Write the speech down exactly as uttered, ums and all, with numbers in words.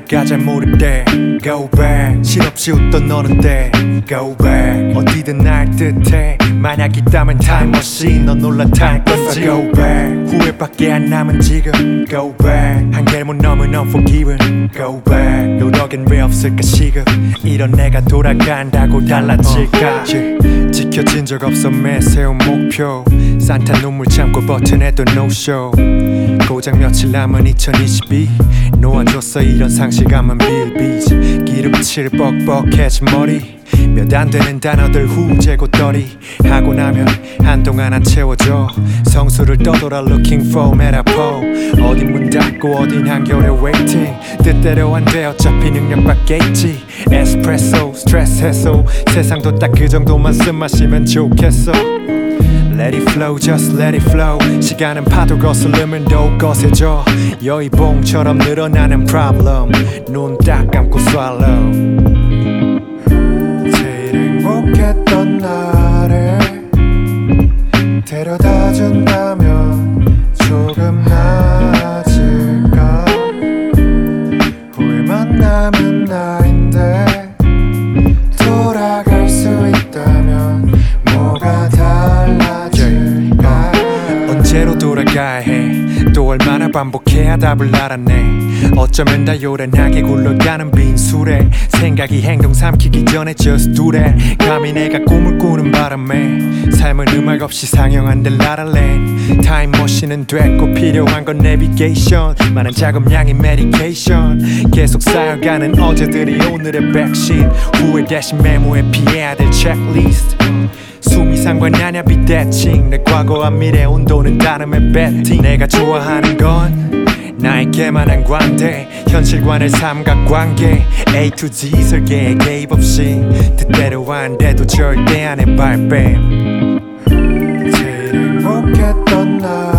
내가 잘 모를 때 Go back 실없이 웃던 너는 때 Go back 어디든 날 듯해 만약 있다면 타임머신 넌 올라탈 건지 Go back 후회밖에 안 남은 지금 Go back 한계를 못 넘은 unforgiven Go back 노력엔 왜 없을까 시급 이런 내가 돌아간다고 달라질까 yeah. 지켜진 적 없어 매세운 목표 산타 눈물 참고 버텨내도 no show 고작 며칠 남은 이천이십이 놓아줬어 이런 상실감은 빌비지 기름칠 뻑뻑해진 머리 몇 안 되는 단어들 후재고떨이 하고 나면 한동안 안 채워져 성수를 떠돌아 looking for 메타포 어딘 문 닫고 어딘 한겨울에 waiting 뜻대로 안 돼 어차피 능력 밖에 있지 에스프레소 스트레스 해소 세상도 딱 그 정도만 쓴 마시면 좋겠어 Let it flow, just let it flow 시간은 파도 거슬리면 더욱 거세져 여의봉처럼 늘어나는 problem 눈 딱 감고 swallow 제일 행복했던 나를 데려다 준다면 조금 나아질까 후회만 남은 나인데 돌아갈 수 있다면 뭐가 달라질까 언제로 돌아가야 해 또 얼마나 반복해야 답을 알아내 어쩌면 다 요란하게 굴러가는 빈술에 생각이 행동 삼키기 전에 just do that 감히 내가 꿈을 꾸는 바람에 삶은 음악 없이 상영한들 라라랜드 타임머신은 됐고 필요한 건 내비게이션 많은 자금량인 메디케이션 계속 쌓여가는 어제들이 오늘의 백신 후회 대신 메모에 피해야 될 체크리스트 숨이 상관하냐 비대칭 내 과거와 미래 온도는 다름의 배팅 내가 좋아하는 건 나에게만한 관대 현실과의 삼각관계 A to Z 설계에 개입 없이 뜻대로 안 돼도 절대 안 해 발뺌 제일 행복했던 날